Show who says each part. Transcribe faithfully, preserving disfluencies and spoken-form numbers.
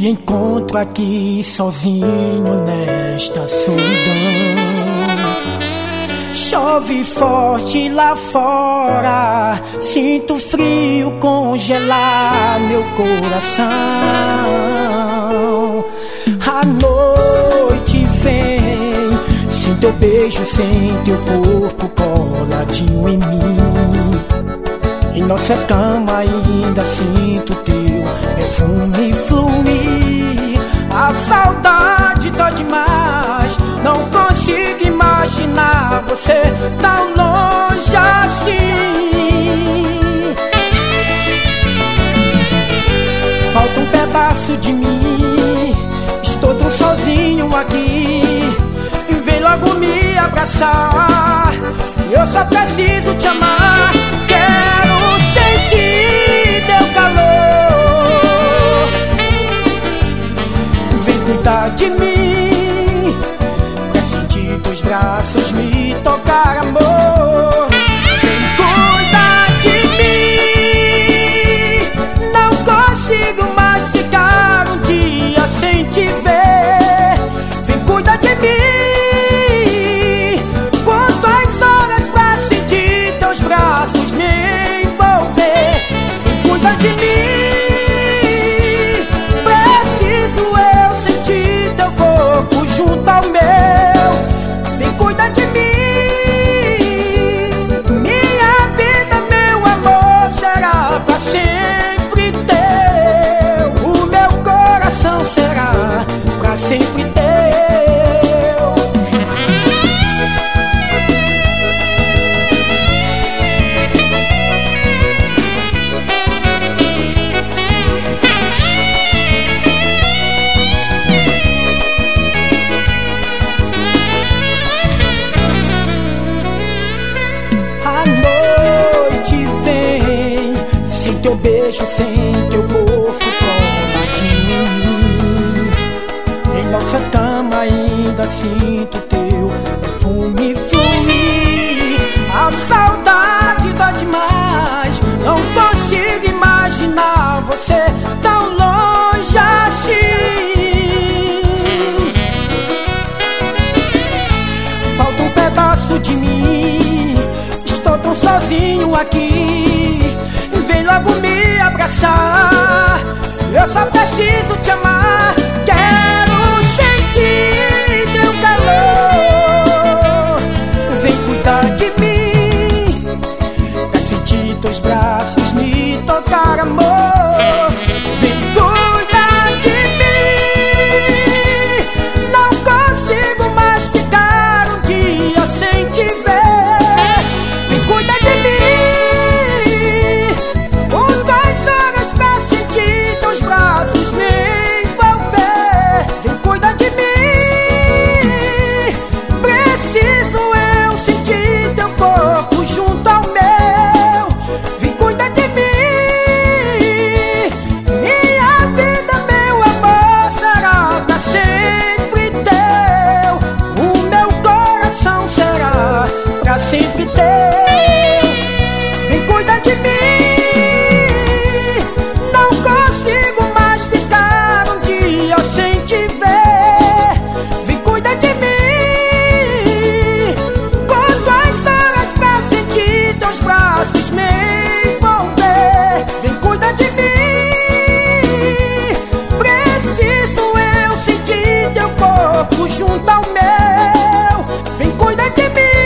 Speaker 1: Me encontro aqui sozinho nesta solidão. Chove forte lá fora, sinto frio congelar meu coração. A noite vem, sem teu beijo, sem teu corpo coladinho em mim. Em nossa cama ainda sinto teu perfume fluir. A saudade dói demais, não consigo imaginar você tão longe assim. Falta um pedaço de mim, estou tão sozinho aqui. Vem logo me abraçar, eu só preciso te amar. Quero sentir teu calor, vem cuidar de mim, pra sentir teus braços me tocar, amor. Vem cuidar de mim, não consigo mais ficar um dia sem te ver. Vem cuidar de mim, quantas horas pra sentir teus braços me envolver. Vem cuidar de mim, preciso eu sentir teu corpo junto ao meu. Vem cuidar de mim, minha vida, meu amor, será pra sempre teu. O meu coração será pra sempre teu. Teu beijo, sem teu corpo coladinho em mim. Em nossa cama ainda sinto teu perfume fluir. A saudade dói demais, não consigo imaginar você tão longe assim. Falta um pedaço de mim, estou tão sozinho aqui. Vem logo me abraçar, eu só preciso te amar. Quero sentir teu calor, vem cuidar de mim, pra sentir teus braços me tocar, amor. Vem cuidar de mim, não consigo mais ficar um dia sem te ver. Vem cuidar de mim, junto ao meu. Vem cuidar de mim, minha vida, meu amor, será pra sempre teu. O meu coração será pra sempre teu. Vem cuidar de mim, não consigo mais ficar um dia sem te ver. Vem cuidar de mim, teus braços me envolver. Vem cuidar de mim, preciso eu sentir teu corpo junto ao meu. Vem cuidar de mim.